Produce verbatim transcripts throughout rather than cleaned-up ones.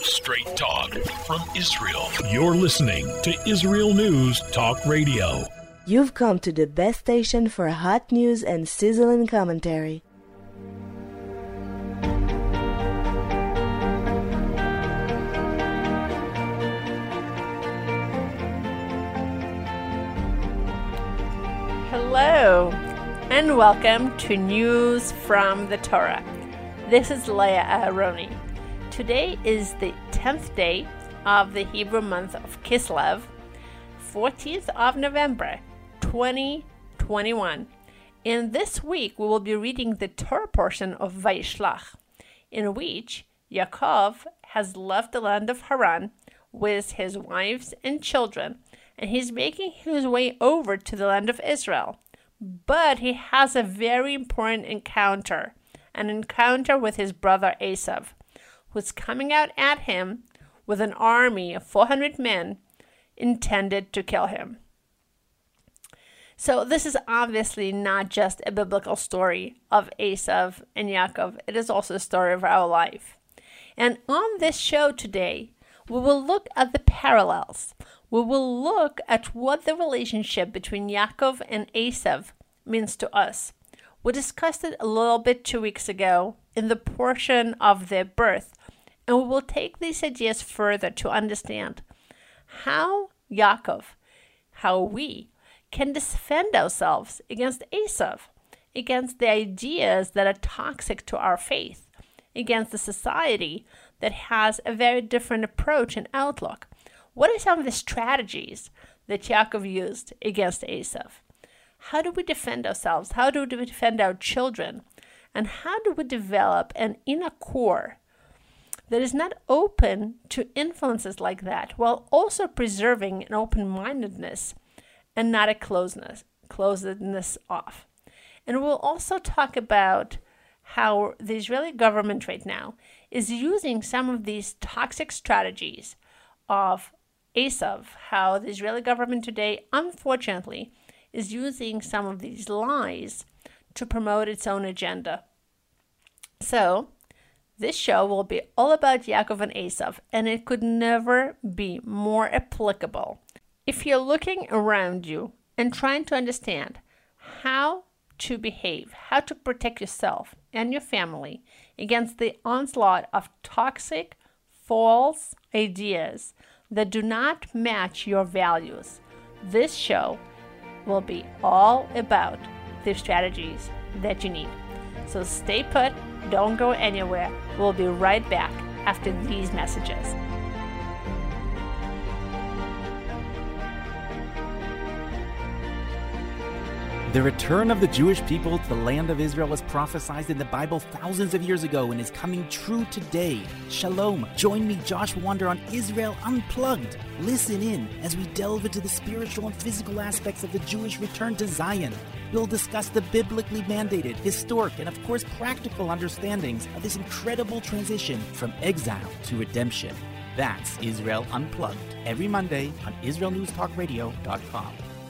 Straight talk from Israel. You're listening to Israel News Talk Radio. You've come to the best station for hot news and sizzling commentary. Hello, and welcome to News from the Torah. This is Leah Aharoni. Today is the tenth day of the Hebrew month of Kislev, fourteenth of November, twenty twenty-one. In this week, we will be reading the Torah portion of Vayishlach, in which Yaakov has left the land of Haran with his wives and children, and he's making his way over to the land of Israel. But he has a very important encounter, an encounter with his brother Esav, who's coming out at him with an army of four hundred men intended to kill him. So this is obviously not just a biblical story of Esav and Yaakov. It is also a story of our life. And on this show today, we will look at the parallels. We will look at what the relationship between Yaakov and Esav means to us. We discussed it a little bit two weeks ago in the portion of their birth, and we will take these ideas further to understand how Yaakov, how we, can defend ourselves against Esav, against the ideas that are toxic to our faith, against the society that has a very different approach and outlook. What are some of the strategies that Yaakov used against Esav? How do we defend ourselves? How do we defend our children? And how do we develop an inner core that is not open to influences like that, while also preserving an open-mindedness and not a closeness, closedness off? And we'll also talk about how the Israeli government right now is using some of these toxic strategies of Esav, how the Israeli government today, unfortunately, is using some of these lies to promote its own agenda. So, this show will be all about Yaakov and Esav, and it could never be more applicable. If you're looking around you and trying to understand how to behave, how to protect yourself and your family against the onslaught of toxic, false ideas that do not match your values, this show will be all about the strategies that you need. So stay put, don't go anywhere. We'll be right back after these messages. The return of the Jewish people to the land of Israel was prophesied in the Bible thousands of years ago and is coming true today. Shalom. Join me, Josh Wander, on Israel Unplugged. Listen in as we delve into the spiritual and physical aspects of the Jewish return to Zion. We'll discuss the biblically mandated, historic, and of course practical understandings of this incredible transition from exile to redemption. That's Israel Unplugged, every Monday on Israel News Talk Radio dot com.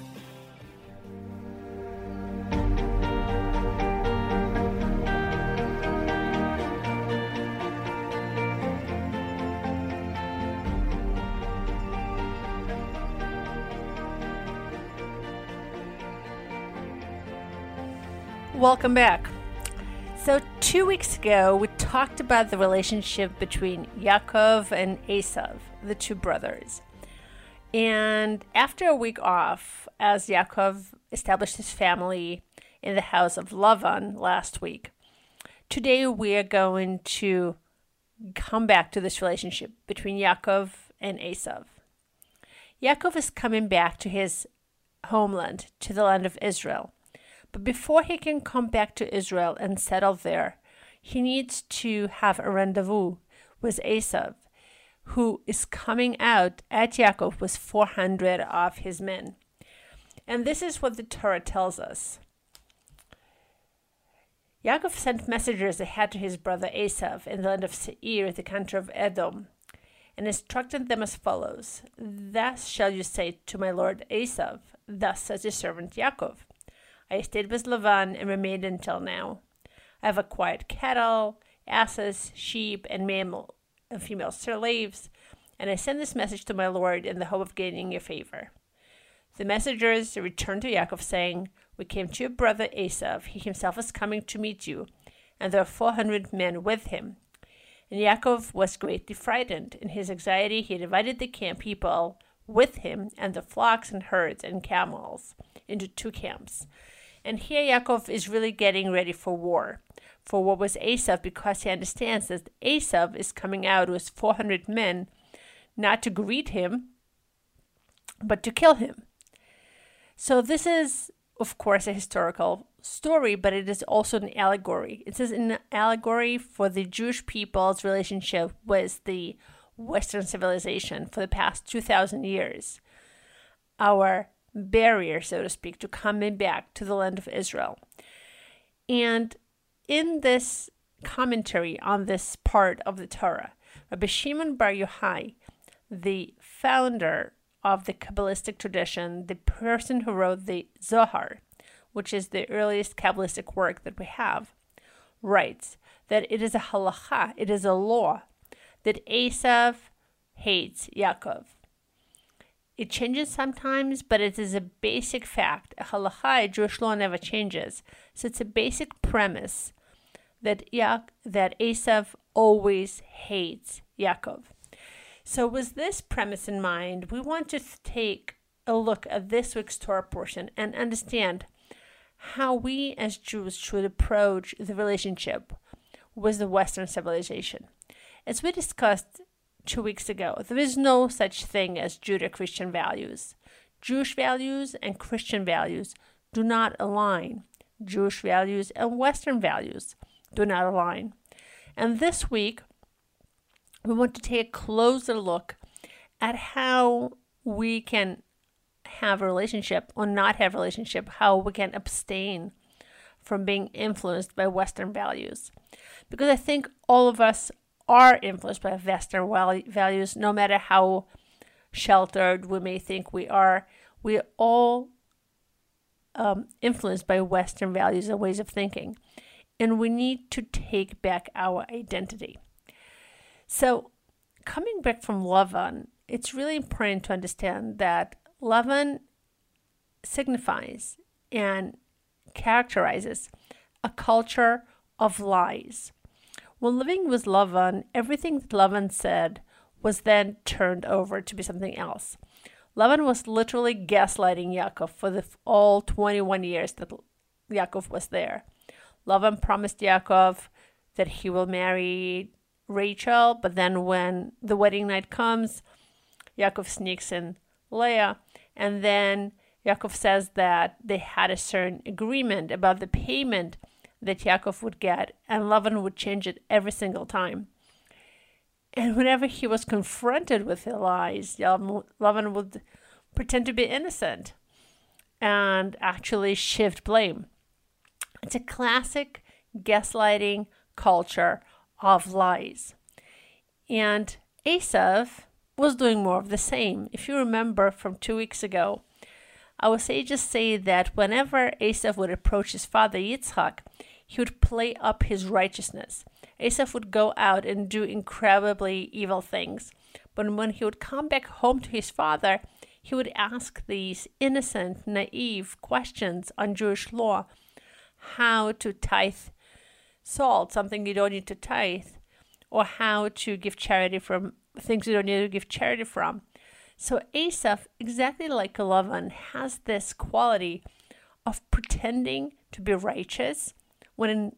Welcome back. So two weeks ago, we talked about the relationship between Yaakov and Esav, the two brothers. And after a week off, as Yaakov established his family in the house of Lavan last week, today we are going to come back to this relationship between Yaakov and Esav. Yaakov is coming back to his homeland, to the land of Israel. But before he can come back to Israel and settle there, he needs to have a rendezvous with Esav, who is coming out at Yaakov with four hundred of his men. And this is what the Torah tells us. Yaakov sent messengers ahead to his brother Esav in the land of Seir, the country of Edom, and instructed them as follows: Thus shall you say to my lord Esav, thus says your servant Yaakov, I stayed with Lavan and remained until now. I have acquired cattle, asses, sheep, and mammal, and female slaves, and I send this message to my lord in the hope of gaining your favor. The messengers returned to Yaakov, saying, We came to your brother Esav. He himself is coming to meet you, and there are four hundred men with him. And Yaakov was greatly frightened. In his anxiety, he divided the camp people with him and the flocks and herds and camels into two camps. And here Yaakov is really getting ready for war. For war with Esav, because he understands that Esav is coming out with four hundred men, not to greet him, but to kill him. So this is, of course, a historical story, but it is also an allegory. It is an allegory for the Jewish people's relationship with the Western civilization for the past two thousand years. Our barrier, so to speak, to coming back to the land of Israel. And in this commentary on this part of the Torah, Rabbi Shimon Bar Yochai, the founder of the Kabbalistic tradition, the person who wrote the Zohar, which is the earliest Kabbalistic work that we have, writes that it is a halacha, it is a law, that Esav hates Yaakov. It changes sometimes, but it is a basic fact. A halacha, Jewish law, never changes. So it's a basic premise that Ya- that Esav always hates Yaakov. So with this premise in mind, we want to take a look at this week's Torah portion and understand how we as Jews should approach the relationship with the Western civilization. As we discussed two weeks ago, there is no such thing as Judeo-Christian values. Jewish values and Christian values do not align. Jewish values and Western values do not align. And this week, we want to take a closer look at how we can have a relationship or not have a relationship, how we can abstain from being influenced by Western values. Because I think all of us are influenced by Western values, no matter how sheltered we may think we are. We are all um, influenced by Western values and ways of thinking. And we need to take back our identity. So, coming back from Lavan, it's really important to understand that Lavan signifies and characterizes a culture of lies. When living with Lavan, everything that Lavan said was then turned over to be something else. Lavan was literally gaslighting Yaakov for the all twenty-one years that Yaakov was there. Lavan promised Yaakov that he will marry Rachel, but then when the wedding night comes, Yaakov sneaks in Leah, and then Yaakov says that they had a certain agreement about the payment that Yaakov would get, and Lavan would change it every single time. And whenever he was confronted with the lies, Lavan would pretend to be innocent and actually shift blame. It's a classic gaslighting culture of lies. And Esav was doing more of the same. If you remember from two weeks ago, our sages say that whenever Esav would approach his father Yitzchak, he would play up his righteousness. Esav would go out and do incredibly evil things. But when he would come back home to his father, he would ask these innocent, naive questions on Jewish law. How to tithe salt, something you don't need to tithe, or how to give charity from things you don't need to give charity from. So Esav, exactly like Lavan, has this quality of pretending to be righteous when in,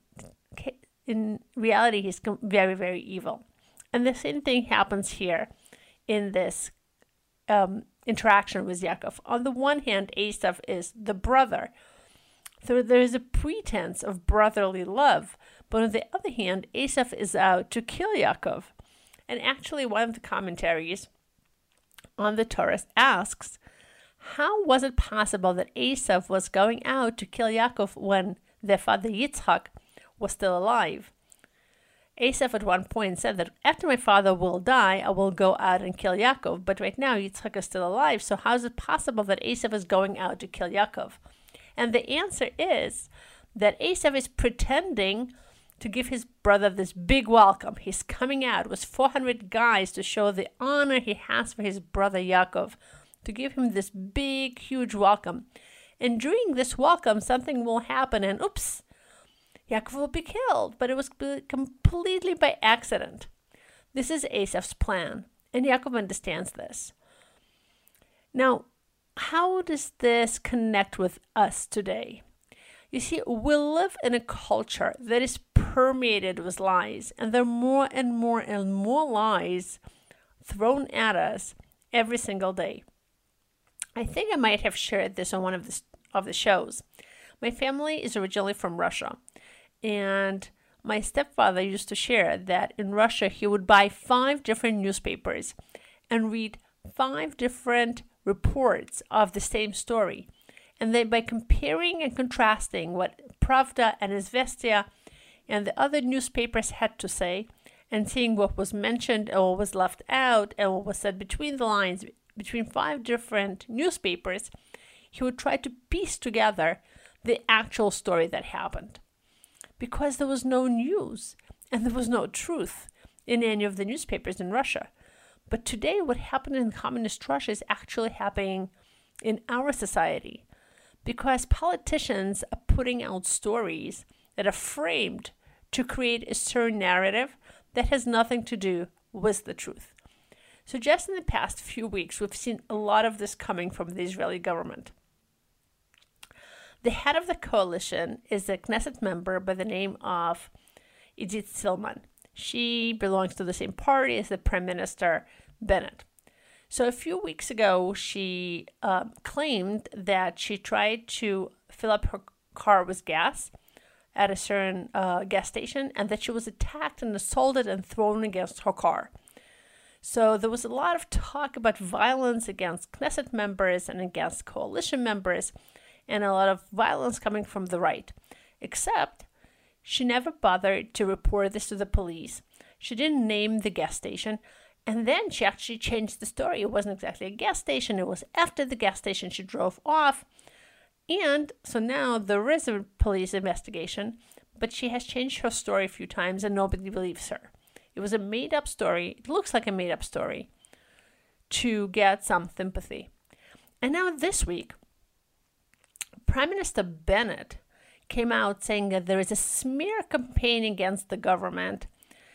in reality he's very, very evil. And the same thing happens here in this um, interaction with Yaakov. On the one hand, Esav is the brother. So there is a pretense of brotherly love. But on the other hand, Esav is out to kill Yaakov. And actually, one of the commentaries on the Torah asks, how was it possible that Esav was going out to kill Yaakov when their father Yitzchak was still alive? Esav at one point said that after my father will die, I will go out and kill Yaakov. But right now, Yitzchak is still alive. So how is it possible that Esav is going out to kill Yaakov? And the answer is that Esav is pretending to give his brother this big welcome. He's coming out with four hundred guys to show the honor he has for his brother Yaakov, to give him this big, huge welcome. And during this welcome, something will happen, and oops, Yaakov will be killed. But it was completely by accident. This is Esav's plan, and Yaakov understands this. Now, how does this connect with us today? You see, we live in a culture that is permeated with lies, and there are more and more and more lies thrown at us every single day. I think I might have shared this on one of the, of the shows. My family is originally from Russia, and my stepfather used to share that in Russia he would buy five different newspapers and read five different reports of the same story. And then by comparing and contrasting what Pravda and Izvestia and the other newspapers had to say, and seeing what was mentioned and what was left out and what was said between the lines, between five different newspapers, he would try to piece together the actual story that happened. Because there was no news and there was no truth in any of the newspapers in Russia. But today what happened in communist Russia is actually happening in our society. Because politicians are putting out stories that are framed to create a certain narrative that has nothing to do with the truth. So just in the past few weeks, we've seen a lot of this coming from the Israeli government. The head of the coalition is a Knesset member by the name of Idit Silman. She belongs to the same party as the Prime Minister Bennett. So a few weeks ago, she uh, claimed that she tried to fill up her car with gas at a certain uh, gas station, and that she was attacked and assaulted and thrown against her car. So there was a lot of talk about violence against Knesset members and against coalition members, and a lot of violence coming from the right. Except she never bothered to report this to the police. She didn't name the gas station. And then she actually changed the story. It wasn't exactly a gas station. It was after the gas station she drove off. And so now there is a police investigation, but she has changed her story a few times and nobody believes her. It was a made-up story. It looks like a made-up story to get some sympathy. And now this week, Prime Minister Bennett came out saying that there is a smear campaign against the government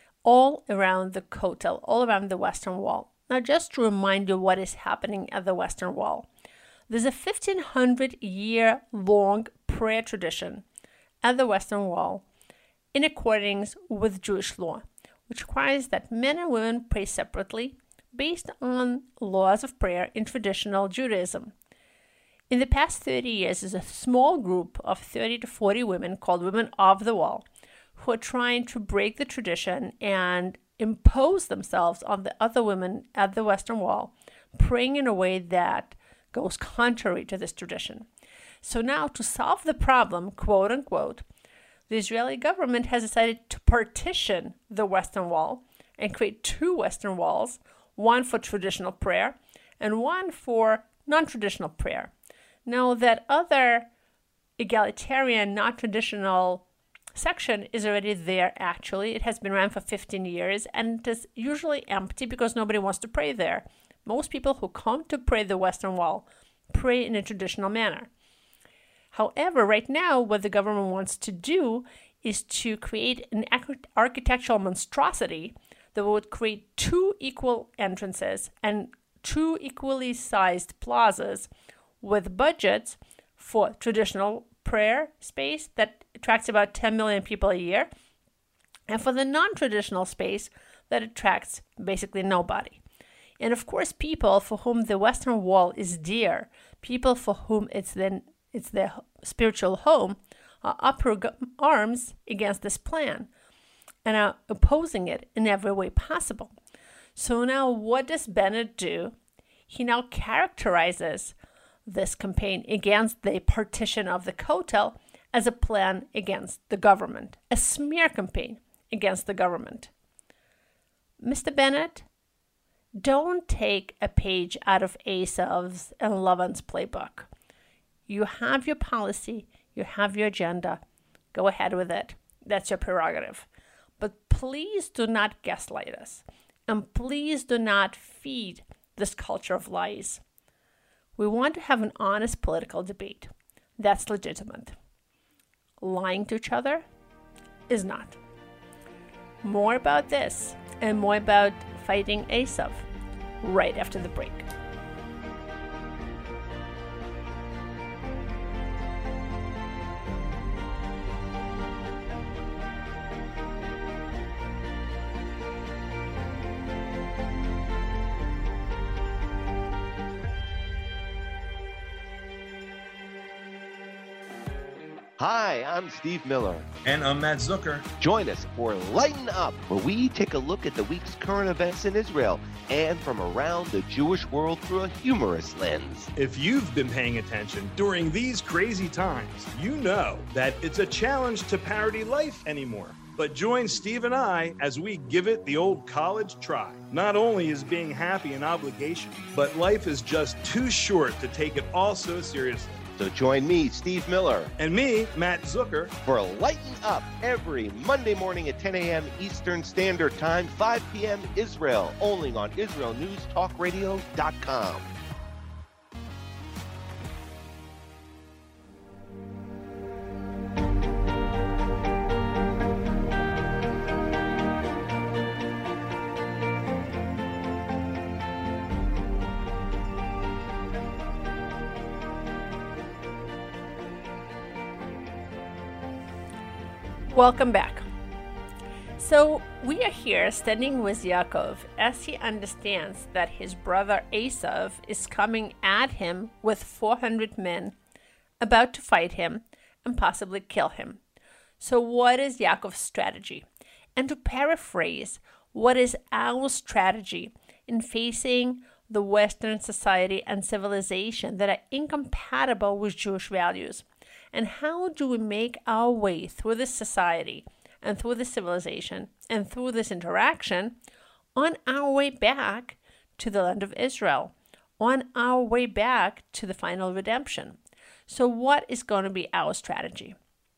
all around the Kotel, all around the Western Wall. Now, just to remind you what is happening at the Western Wall. There's a fifteen hundred year long prayer tradition at the Western Wall in accordance with Jewish law, which requires that men and women pray separately based on laws of prayer in traditional Judaism. In the past thirty years, there's a small group of thirty to forty women called Women of the Wall who are trying to break the tradition and impose themselves on the other women at the Western Wall, praying in a way that goes contrary to this tradition. So now, to solve the problem, quote unquote, the Israeli government has decided to partition the Western Wall and create two Western Walls, one for traditional prayer and one for non-traditional prayer. Now, that other egalitarian, non-traditional section is already there, actually. It has been around for fifteen years, and it is usually empty because nobody wants to pray there. Most people who come to pray the Western Wall pray in a traditional manner. However, right now, what the government wants to do is to create an architectural monstrosity that would create two equal entrances and two equally sized plazas with budgets for traditional prayer space that attracts about ten million people a year, and for the non-traditional space that attracts basically nobody. And of course, people for whom the Western Wall is dear, people for whom it's then it's their spiritual home, are up for arms against this plan and are opposing it in every way possible. So now what does Bennett do? He now characterizes this campaign against the partition of the Kotel as a plan against the government, a smear campaign against the government. Mister Bennett, don't take a page out of Esav's and Lavan's playbook. You have your policy, you have your agenda. Go ahead with it. That's your prerogative. But please do not gaslight us. And please do not feed this culture of lies. We want to have an honest political debate. That's legitimate. Lying to each other is not. More about this and more about fighting Esav right after the break. Hi, I'm Steve Miller. And I'm Matt Zucker. Join us for Lighten Up, where we take a look at the week's current events in Israel and from around the Jewish world through a humorous lens. If you've been paying attention during these crazy times, you know that it's a challenge to parody life anymore. But join Steve and I as we give it the old college try. Not only is being happy an obligation, but life is just too short to take it all so seriously. So join me, Steve Miller. And me, Matt Zucker. For Lighten Up every Monday morning at ten a.m. Eastern Standard Time, five p.m. Israel, only on Israel News Talk Radio dot com. Welcome back. So we are here standing with Yaakov as he understands that his brother Esav is coming at him with four hundred men, about to fight him and possibly kill him. So what is Yaakov's strategy? And to paraphrase, what is our strategy in facing the Western society and civilization that are incompatible with Jewish values? And how do we make our way through this society and through this civilization and through this interaction on our way back to the land of Israel, on our way back to the final redemption? So what is going to be our strategy?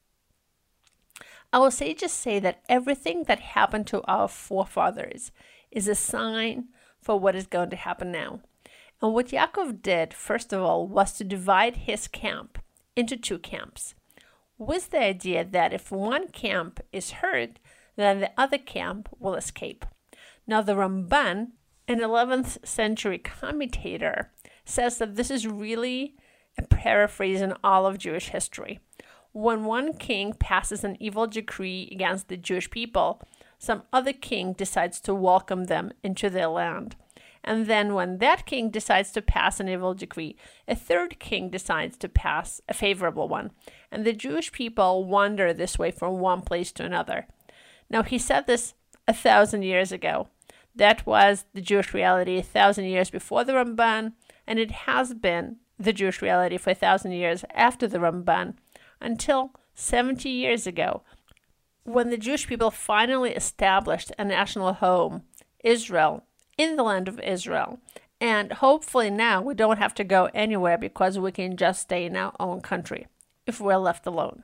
Our sages say that everything that happened to our forefathers is a sign for what is going to happen now. And what Yaakov did, first of all, was to divide his camp into two camps, with the idea that if one camp is hurt, then the other camp will escape. Now the Ramban, an eleventh century commentator, says that this is really a paraphrase in all of Jewish history. When one king passes an evil decree against the Jewish people, some other king decides to welcome them into their land. And then when that king decides to pass an evil decree, a third king decides to pass a favorable one. And the Jewish people wander this way from one place to another. Now, he said this a thousand years ago. That was the Jewish reality a thousand years before the Ramban, and it has been the Jewish reality for a thousand years after the Ramban, until seventy years ago, when the Jewish people finally established a national home, Israel, in the land of Israel. And hopefully now we don't have to go anywhere because we can just stay in our own country if we're left alone.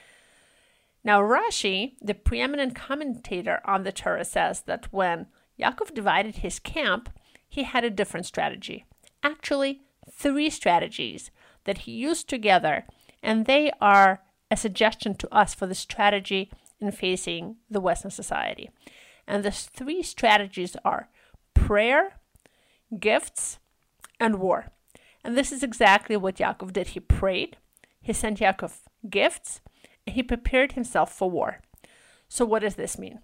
Now Rashi, the preeminent commentator on the Torah, says that when Yaakov divided his camp, he had a different strategy. Actually, three strategies that he used together, and they are a suggestion to us for the strategy in facing the Western society. And the three strategies are prayer, gifts, and war. And this is exactly what Yaakov did. He prayed, he sent Yaakov gifts, and he prepared himself for war. So what does this mean?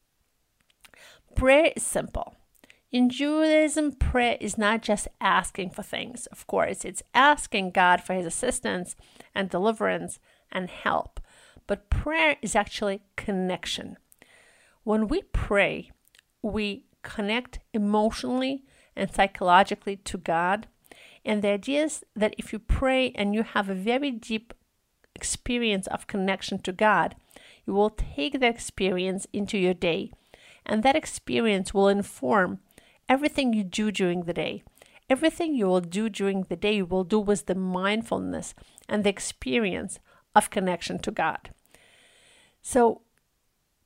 Prayer is simple. In Judaism, prayer is not just asking for things. Of course, it's asking God for his assistance and deliverance and help. But prayer is actually connection. When we pray, we connect emotionally and psychologically to God. And the idea is that if you pray and you have a very deep experience of connection to God, you will take that experience into your day. And that experience will inform everything you do during the day. Everything you will do during the day, you will do with the mindfulness and the experience of connection to God. So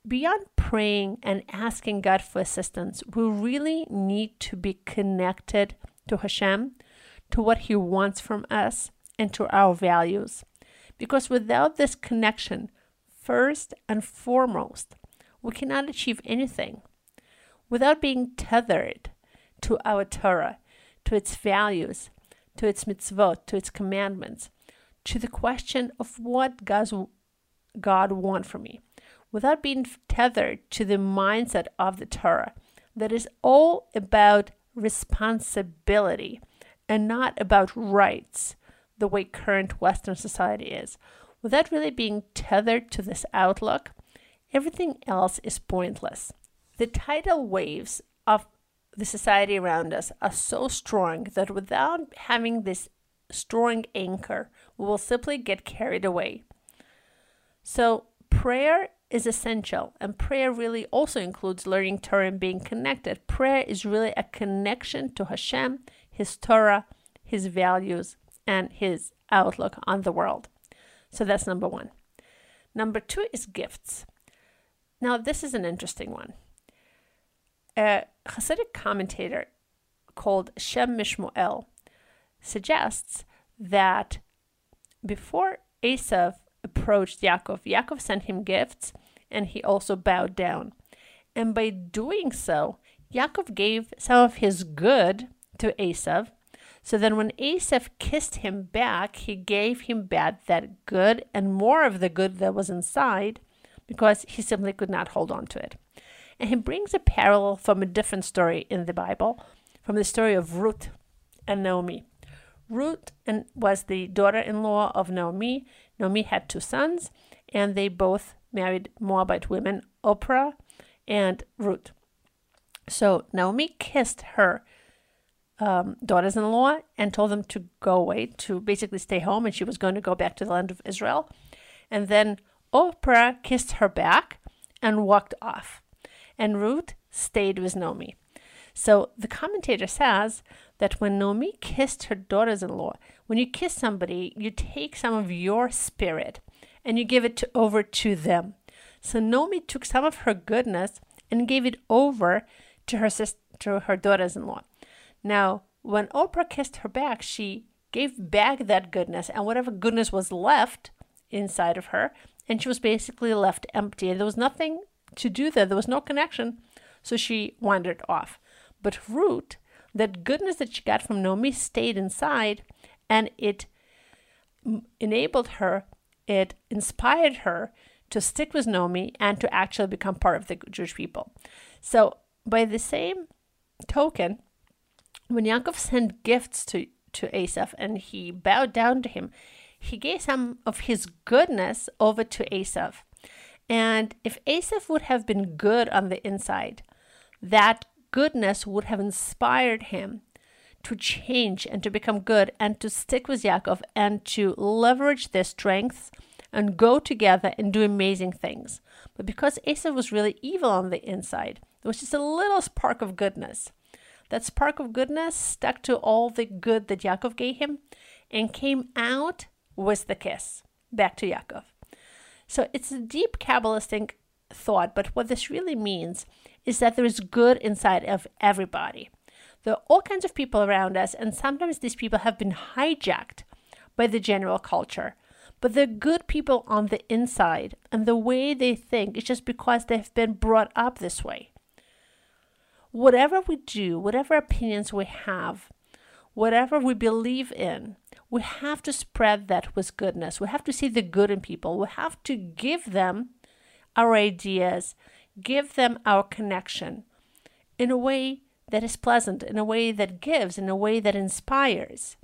beyond praying and asking God for assistance, we really need to be connected to Hashem, to what He wants from us, and to our values. Because without this connection, first and foremost, we cannot achieve anything. Without being tethered to our Torah, to its values, to its mitzvot, to its commandments, to the question of what God's, God wants from me, without being tethered to the mindset of the Torah, that is all about responsibility and not about rights, the way current Western society is. Without really being tethered to this outlook, everything else is pointless. The tidal waves of the society around us are so strong that without having this strong anchor, we will simply get carried away. So prayer is essential, and prayer really also includes learning Torah and being connected. Prayer is really a connection to Hashem, His Torah, His values, and His outlook on the world. So that's number one. Number two is gifts. Now, this is an interesting one. A Hasidic commentator called Shem Mishmoel suggests that before Esav approached Yaakov, Yaakov sent him gifts, and he also bowed down. And by doing so, Yaakov gave some of his good to Esav. So then when Esav kissed him back, he gave him back that good and more of the good that was inside, because he simply could not hold on to it. And he brings a parallel from a different story in the Bible, from the story of Ruth and Naomi. Ruth and was the daughter-in-law of Naomi. Naomi had two sons, and they both married Moabite women, Oprah and Ruth. So Naomi kissed her um, daughters-in-law and told them to go away, to basically stay home, and she was going to go back to the land of Israel. And then Oprah kissed her back and walked off. And Ruth stayed with Naomi. So the commentator says that when Naomi kissed her daughters-in-law, when you kiss somebody, you take some of your spirit and you give it to, over to them. So Naomi took some of her goodness and gave it over to her sister, to her daughters-in-law. Now, when Oprah kissed her back, she gave back that goodness, and whatever goodness was left inside of her, and she was basically left empty. And there was nothing to do there. There was no connection. So she wandered off. But Ruth, that goodness that she got from Naomi stayed inside, and it enabled her, it inspired her to stick with Naomi and to actually become part of the Jewish people. So by the same token, when Yaakov sent gifts to, to Esav and he bowed down to him, he gave some of his goodness over to Esav. And if Esav would have been good on the inside, that goodness would have inspired him to change and to become good and to stick with Yaakov and to leverage their strengths and go together and do amazing things. But because Esav was really evil on the inside, there was just a little spark of goodness. That spark of goodness stuck to all the good that Yaakov gave him and came out with the kiss back to Yaakov. So it's a deep Kabbalistic thought, but what this really means is that there is good inside of everybody. There are all kinds of people around us, and sometimes these people have been hijacked by the general culture. But they're good people on the inside, and the way they think is just because they've been brought up this way. Whatever we do, whatever opinions we have, whatever we believe in, we have to spread that with goodness. We have to see the good in people. We have to give them our ideas, give them our connection in a way that is pleasant, in a way that gives, in a way that inspires.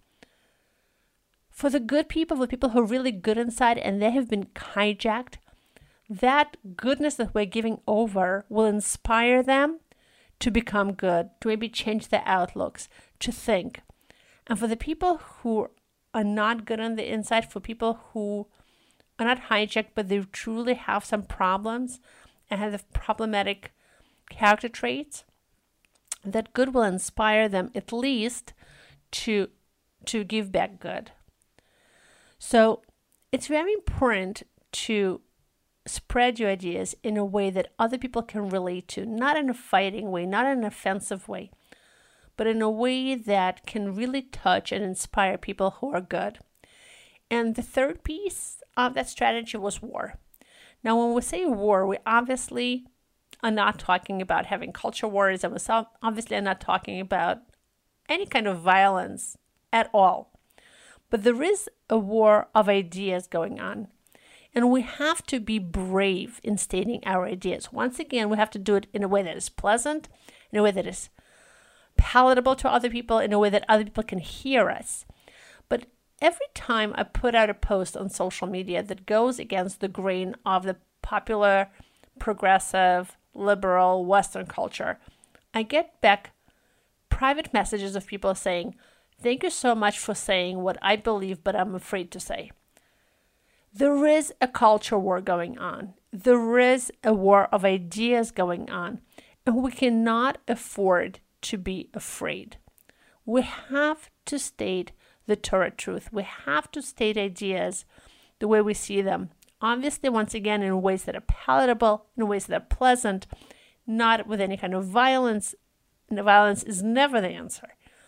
For the good people, the people who are really good inside and they have been hijacked, that goodness that we're giving over will inspire them to become good, to maybe change their outlooks, to think. And for the people who are not good on the inside, for people who are not hijacked, but they truly have some problems and have problematic character traits, that good will inspire them at least to, to give back good. So it's very important to spread your ideas in a way that other people can relate to, not in a fighting way, not in an offensive way, but in a way that can really touch and inspire people who are good. And the third piece of that strategy was war. Now, when we say war, we obviously are not talking about having culture wars, and we're obviously are not talking about any kind of violence at all. But there is a war of ideas going on. And we have to be brave in stating our ideas. Once again, we have to do it in a way that is pleasant, in a way that is palatable to other people, in a way that other people can hear us. But every time I put out a post on social media that goes against the grain of the popular, progressive, liberal, Western culture, I get back private messages of people saying, "Thank you so much for saying what I believe, but I'm afraid to say." There is a culture war going on. There is a war of ideas going on. And we cannot afford to be afraid. We have to state the Torah truth. We have to state ideas the way we see them. Obviously, once again, in ways that are palatable, in ways that are pleasant, not with any kind of violence. And the violence is never the answer.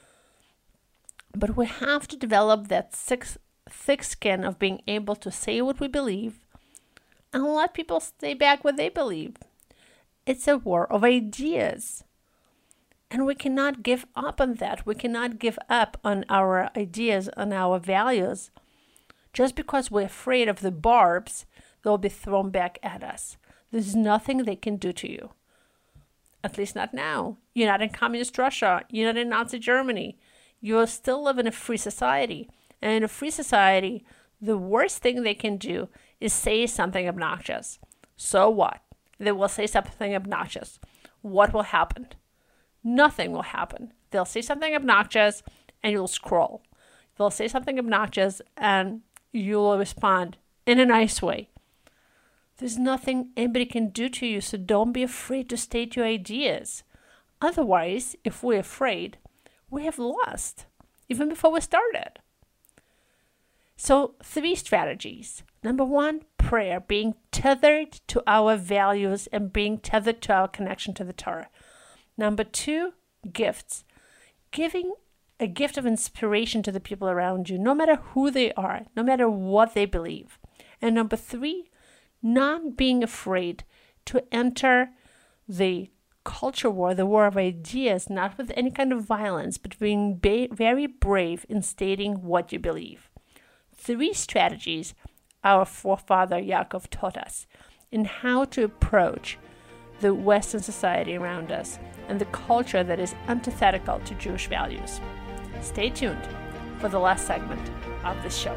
But we have to develop that six thick skin of being able to say what we believe and let people stay back what they believe. It's a war of ideas. And we cannot give up on that. We cannot give up on our ideas, on our values, just because we're afraid of the barbs that will be thrown back at us. There's nothing they can do to you. At least not now. You're not in communist Russia. You're not in Nazi Germany. You still live in a free society. And in a free society, the worst thing they can do is say something obnoxious. So what? They will say something obnoxious. What will happen? Nothing will happen. They'll say something obnoxious and you'll scroll. They'll say something obnoxious and you'll respond in a nice way. There's nothing anybody can do to you, so don't be afraid to state your ideas. Otherwise, if we're afraid, we have lost, even before we started. So, three strategies. Number one, prayer, being tethered to our values and being tethered to our connection to the Torah. Number two, gifts. Giving a gift of inspiration to the people around you, no matter who they are, no matter what they believe. And number three, not being afraid to enter the culture war, the war of ideas, not with any kind of violence, but being ba- very brave in stating what you believe. Three strategies our forefather Yaakov taught us in how to approach the Western society around us and the culture that is antithetical to Jewish values. Stay tuned for the last segment of this show.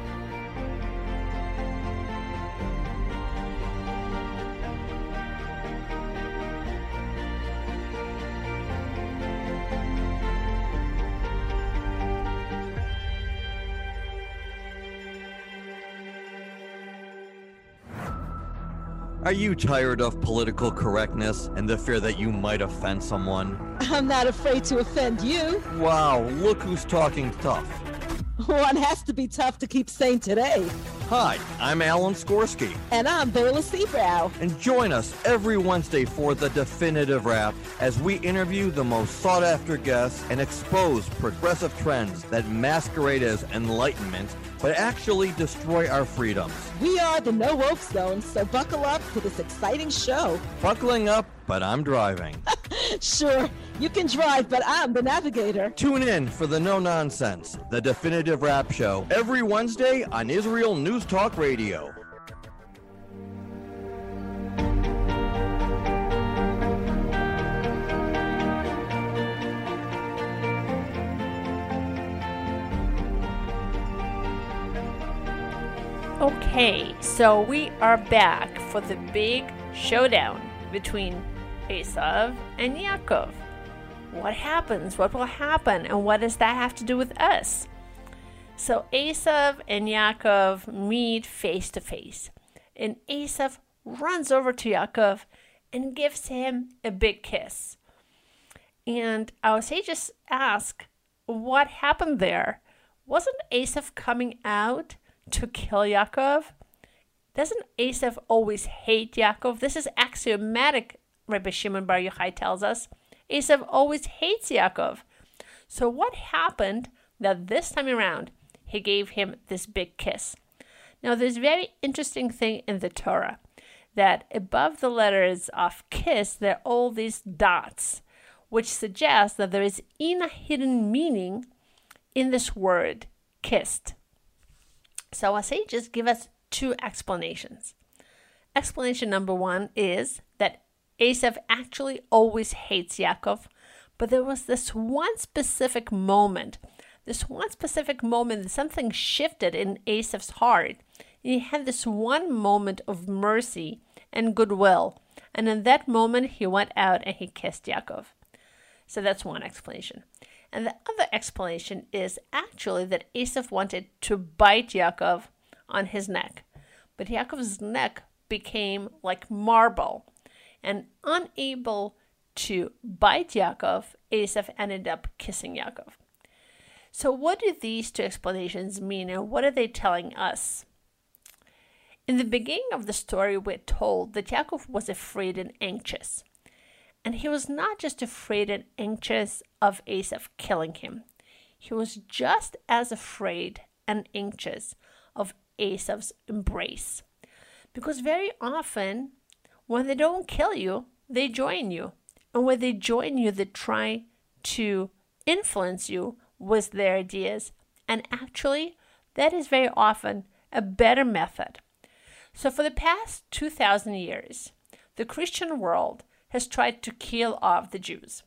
Are you tired of political correctness and the fear that you might offend someone? I'm not afraid to offend you. Wow, look who's talking tough. One has to be tough to keep sane today. Hi, I'm Alan Skorsky. And I'm Bela Sebrow. And join us every Wednesday for The Definitive Wrap as we interview the most sought-after guests and expose progressive trends that masquerade as enlightenment but actually destroy our freedoms. We are the No Woke Zone, so buckle up to this exciting show. Buckling up, but I'm driving. Sure, you can drive, but I'm the navigator. Tune in for the No Nonsense, The Definitive Wrap Show, every Wednesday on Israel News Talk Radio. Okay, so we are back for the big showdown between Esav and Yaakov. What happens? What will happen? And what does that have to do with us? So Esav and Yaakov meet face to face. And Esav runs over to Yaakov and gives him a big kiss. And our sages ask, what happened there? Wasn't Esav coming out to kill Yaakov? Doesn't Esav always hate Yaakov? This is axiomatic, Rabbi Shimon Bar Yochai tells us. Esav always hates Yaakov. So what happened that this time around he gave him this big kiss? Now there's a very interesting thing in the Torah, that above the letters of kiss there are all these dots, which suggests that there is in a hidden meaning in this word, kissed. So our sages give us two explanations. Explanation number one is that Esav actually always hates Yaakov, but there was this one specific moment, this one specific moment that something shifted in Esav's heart. And he had this one moment of mercy and goodwill, and in that moment he went out and he kissed Yaakov. So that's one explanation. And the other explanation is actually that Esav wanted to bite Yaakov on his neck, but Yaakov's neck became like marble, and unable to bite Yaakov, Esav ended up kissing Yaakov. So what do these two explanations mean, and what are they telling us? In the beginning of the story, we're told that Yaakov was afraid and anxious. And he was not just afraid and anxious of Esav killing him. He was just as afraid and anxious of Esav's embrace. Because very often, when they don't kill you, they join you. And when they join you, they try to influence you with their ideas. And actually, that is very often a better method. So for the past two thousand years, the Christian world has tried to kill off the Jews.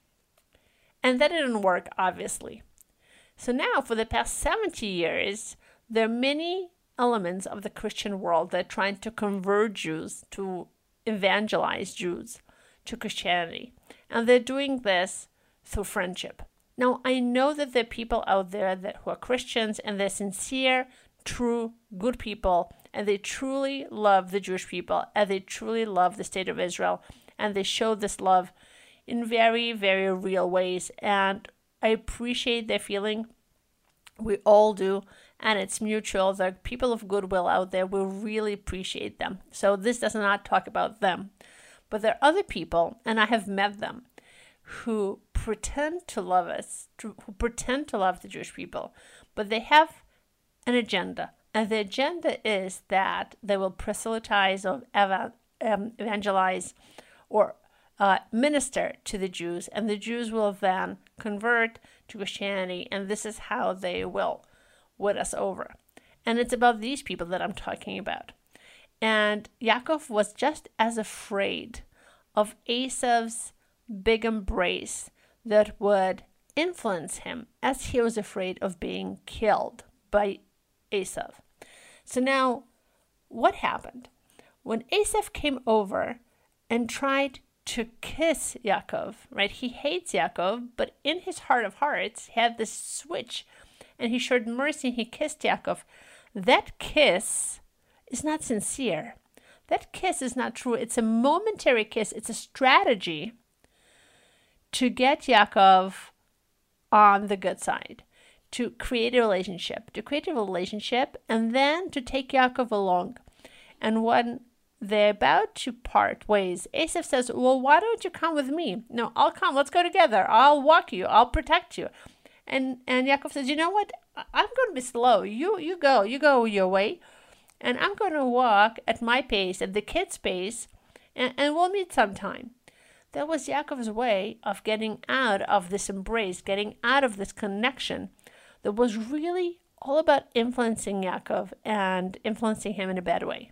And that didn't work, obviously. So now, for the past seventy years, there are many elements of the Christian world that are trying to convert Jews, to evangelize Jews to Christianity. And they're doing this through friendship. Now, I know that there are people out there that who are Christians, and they're sincere, true, good people, and they truly love the Jewish people, and they truly love the state of Israel, and they show this love in very, very real ways. And I appreciate their feeling. We all do, and it's mutual. There are people of goodwill out there. We really appreciate them. So this does not talk about them. But there are other people, and I have met them, who pretend to love us, to, who pretend to love the Jewish people, but they have an agenda. And the agenda is that they will proselytize or eva- um, evangelize or uh, minister to the Jews, and the Jews will then convert to Christianity, and this is how they will win us over. And it's about these people that I'm talking about. And Yaakov was just as afraid of Esav's big embrace that would influence him as he was afraid of being killed by Esav. So now, what happened? When Esav came over and tried to kiss Yaakov, right? He hates Yaakov, but in his heart of hearts, he had this switch, and he showed mercy, and he kissed Yaakov. That kiss is not sincere. That kiss is not true. It's a momentary kiss. It's a strategy to get Yaakov on the good side, to create a relationship, to create a relationship, and then to take Yaakov along. And when they're about to part ways, Esav says, well, why don't you come with me? No, I'll come. Let's go together. I'll walk you. I'll protect you. And and Yaakov says, you know what? I'm going to be slow. You you go. You go your way. And I'm going to walk at my pace, at the kid's pace, and, and we'll meet sometime. That was Yaakov's way of getting out of this embrace, getting out of this connection that was really all about influencing Yaakov and influencing him in a bad way.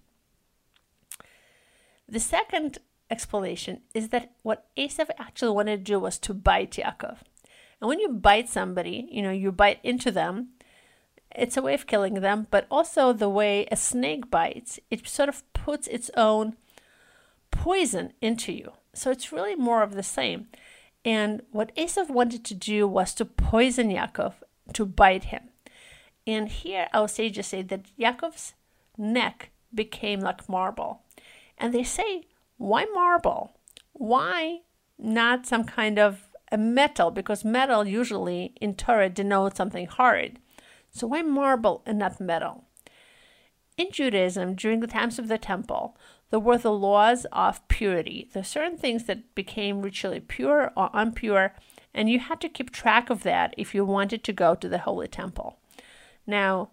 The second explanation is that what Esav actually wanted to do was to bite Yaakov. And when you bite somebody, you know, you bite into them, it's a way of killing them, but also the way a snake bites, it sort of puts its own poison into you. So it's really more of the same. And what Esav wanted to do was to poison Yaakov, to bite him. And here our sages say that Yaakov's neck became like marble. And they say, why marble? Why not some kind of a metal? Because metal usually in Torah denotes something hard. So why marble and not metal? In Judaism, during the times of the temple, there were the laws of purity. There are certain things that became ritually pure or impure, and you had to keep track of that if you wanted to go to the Holy Temple. Now,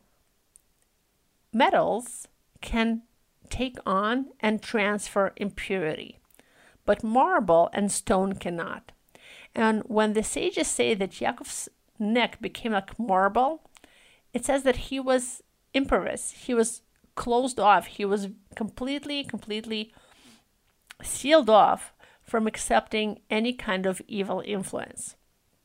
metals can take on and transfer impurity, but marble and stone cannot. And when the sages say that Yaakov's neck became like marble, it says that he was impervious. He was closed off. He was completely, completely sealed off from accepting any kind of evil influence.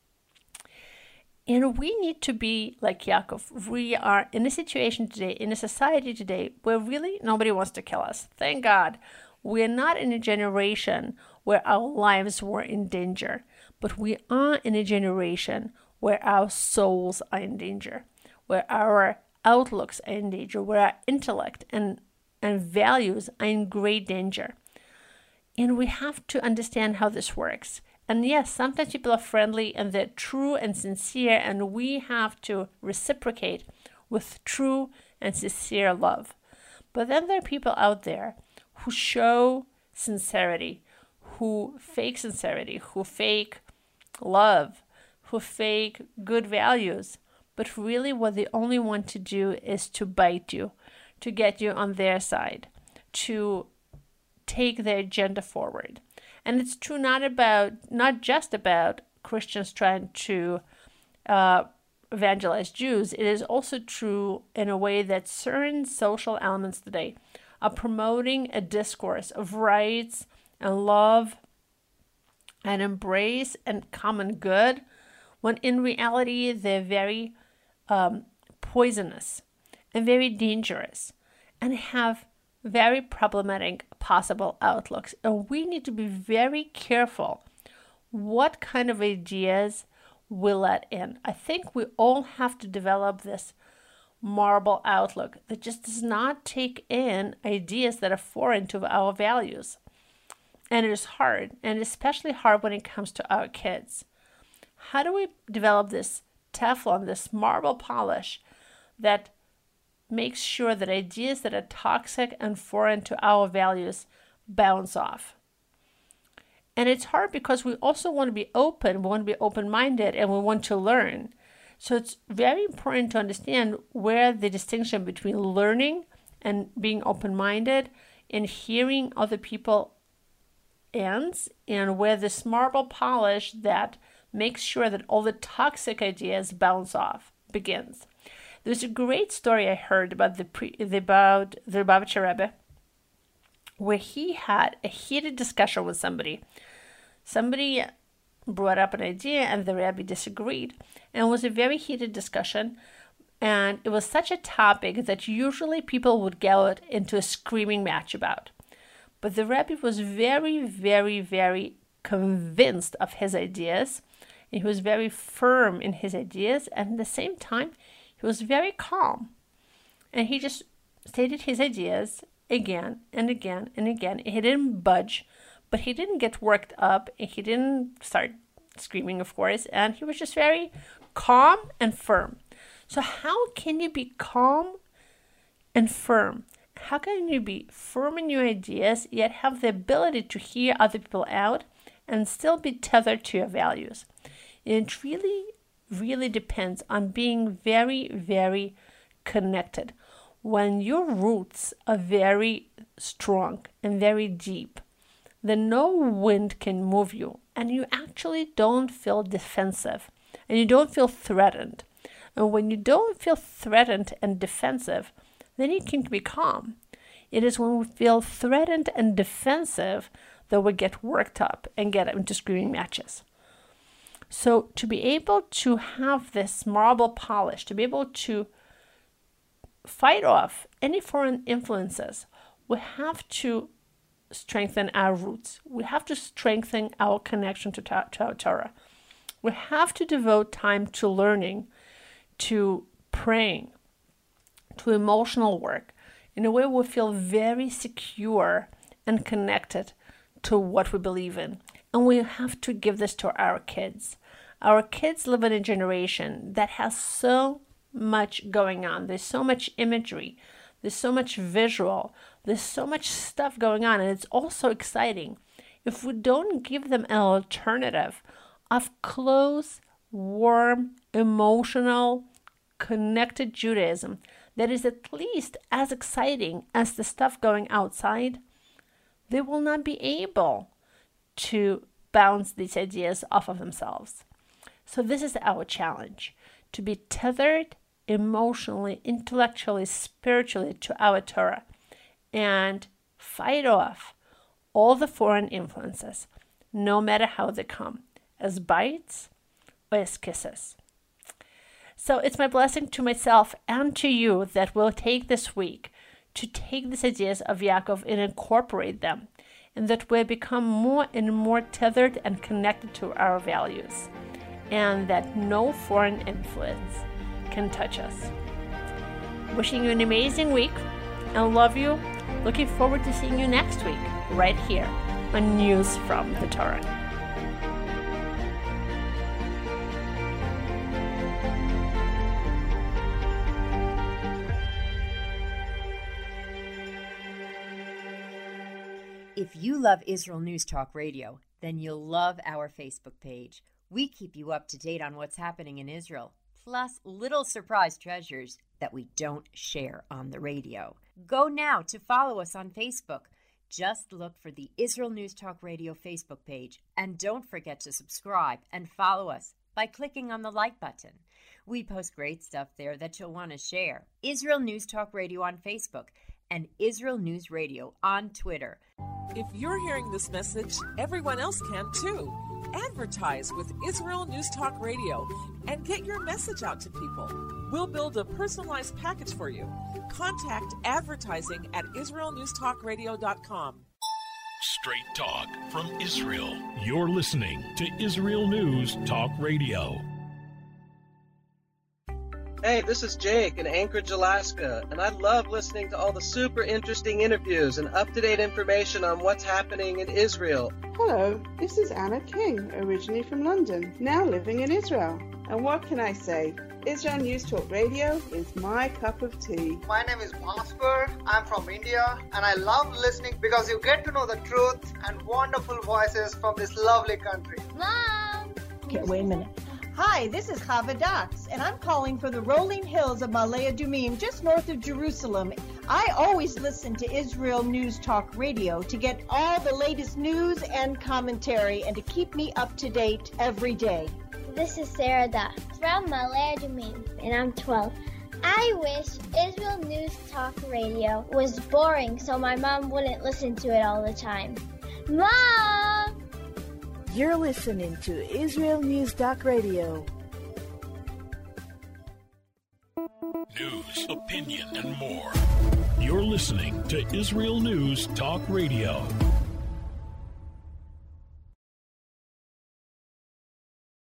And we need to be like Yaakov. We are in a situation today, in a society today, where really nobody wants to kill us. Thank God. We're not in a generation where our lives were in danger, but we are in a generation where our souls are in danger, where our outlooks are in danger, where our intellect and, and values are in great danger. And we have to understand how this works. And yes, sometimes people are friendly and they're true and sincere, and we have to reciprocate with true and sincere love. But then there are people out there who show sincerity, who fake sincerity, who fake love, who fake good values, but really what they only want to do is to bite you, to get you on their side, to take their agenda forward. And it's true not about, not just about Christians trying to uh, evangelize Jews. It is also true in a way that certain social elements today are promoting a discourse of rights and love and embrace and common good, when in reality they're very um, poisonous and very dangerous and have very problematic possible outlooks. And we need to be very careful what kind of ideas we let in. I think we all have to develop this marble outlook that just does not take in ideas that are foreign to our values. And it is hard, and especially hard when it comes to our kids. How do we develop this Teflon, this marble polish that makes sure that ideas that are toxic and foreign to our values bounce off? And it's hard because we also want to be open, we want to be open-minded, and we want to learn. So it's very important to understand where the distinction between learning and being open-minded and hearing other people ends, and where this marble polish that makes sure that all the toxic ideas bounce off begins. There's a great story I heard about the pre, about the Lubavitcher Rebbe, where he had a heated discussion with somebody. Somebody brought up an idea and the Rebbe disagreed, and it was a very heated discussion. And it was such a topic that usually people would get into a screaming match about. But the Rebbe was very, very, very convinced of his ideas, and he was very firm in his ideas, and at the same time, he was very calm. And he just stated his ideas again and again and again. He didn't budge, but he didn't get worked up, and he didn't start screaming, of course, and he was just very calm and firm. So how can you be calm and firm? How can you be firm in your ideas, yet have the ability to hear other people out and still be tethered to your values? It really, really depends on being very, very connected. When your roots are very strong and very deep, then no wind can move you, and you actually don't feel defensive, and you don't feel threatened. And when you don't feel threatened and defensive, then you can be calm. It is when we feel threatened and defensive that we get worked up and get into screaming matches. So to be able to have this marble polish, to be able to fight off any foreign influences, we have to strengthen our roots. We have to strengthen our connection to, to our Torah. We have to devote time to learning, to praying, to emotional work, in a way we feel very secure and connected to what we believe in. And we have to give this to our kids. Our kids live in a generation that has so much going on. There's so much imagery. There's so much visual. There's so much stuff going on, and it's also exciting. If we don't give them an alternative of close, warm, emotional, connected Judaism that is at least as exciting as the stuff going outside, they will not be able to bounce these ideas off of themselves. So this is our challenge, to be tethered emotionally, intellectually, spiritually to our Torah and fight off all the foreign influences, no matter how they come, as bites or as kisses. So it's my blessing to myself and to you that we'll take this week to take these ideas of Yaakov and incorporate them, and that we'll become more and more tethered and connected to our values, and that no foreign influence can touch us. Wishing you an amazing week and love you. Looking forward to seeing you next week right here on News from the Torah. If you love Israel News Talk Radio, then you'll love our Facebook page. We keep you up to date on what's happening in Israel, plus little surprise treasures that we don't share on the radio. Go now to follow us on Facebook. Just look for the Israel News Talk Radio Facebook page, and don't forget to subscribe and follow us by clicking on the like button. We post great stuff there that you'll want to share. Israel News Talk Radio on Facebook and Israel News Radio on Twitter. If you're hearing this message, everyone else can too. Advertise with Israel News Talk Radio and get your message out to people. We'll build a personalized package for you. Contact advertising at israel news talk radio dot com. Straight talk from Israel. You're listening to Israel News Talk Radio. Hey, this is Jake in Anchorage, Alaska, and I love listening to all the super interesting interviews and up-to-date information on what's happening in Israel. Hello, this is Anna King, originally from London, now living in Israel. And what can I say? Israel News Talk Radio is my cup of tea. My name is Bhaskar. I'm from India, and I love listening because you get to know the truth and wonderful voices from this lovely country. Mom! Okay, wait a minute. Hi, this is Chava Dax, and I'm calling from the rolling hills of Ma'ale Adumim, just north of Jerusalem. I always listen to Israel News Talk Radio to get all the latest news and commentary and to keep me up to date every day. This is Sarah Dax from Ma'ale Adumim, and I'm twelve. I wish Israel News Talk Radio was boring so my mom wouldn't listen to it all the time. Mom! You're listening to Israel News Talk Radio. News, opinion, and more. You're listening to Israel News Talk Radio.